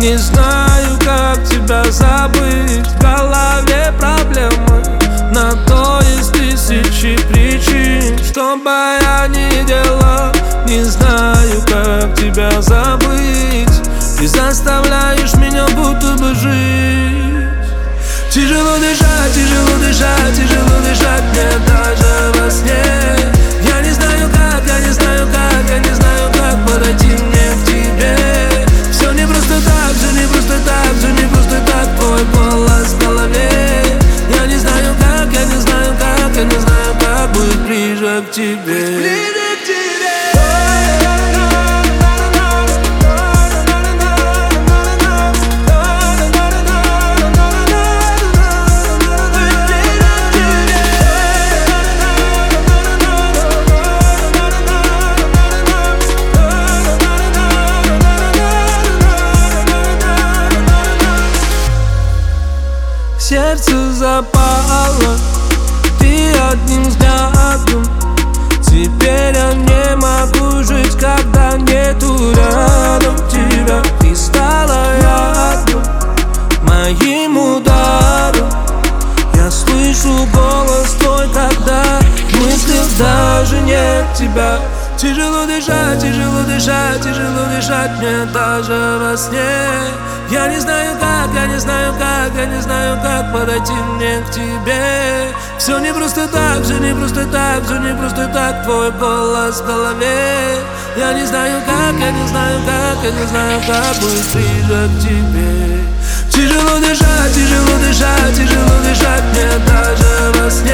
Не знаю, как тебя забыть. В голове проблемы, на то есть тысячи причин. Что бы я ни делал, не знаю, как тебя забыть. Ты заставляешь меня будто бы жить. Тяжело дышать, тяжело дышать, тяжело дышать мне даже во сне. Я не знаю как, я не знаю как, я не знаю как подойти мне к тебе. Все не просто так, все не просто так, все не просто так. Твой голос в голове. Я не знаю как, я не знаю как, я не знаю как быть ближе к тебе. Сердце запало, ты одним взглядом. Теперь я не могу жить, когда нету рядом тебя. Ты стала ядом, моим ударом. Я слышу голос твой, когда в мыслях даже нет тебя. Тяжело дышать, тяжело дышать, тяжело дышать мне даже во сне. Я не знаю как, я не знаю как, я не знаю как подойти мне к тебе. Все не просто так, все не просто так, все не просто так. Твой голос в голове. Я не знаю как, я не знаю как, я не знаю как быть ближе к тебе. Тяжело дышать, тяжело дышать, тяжело дышать мне даже во сне.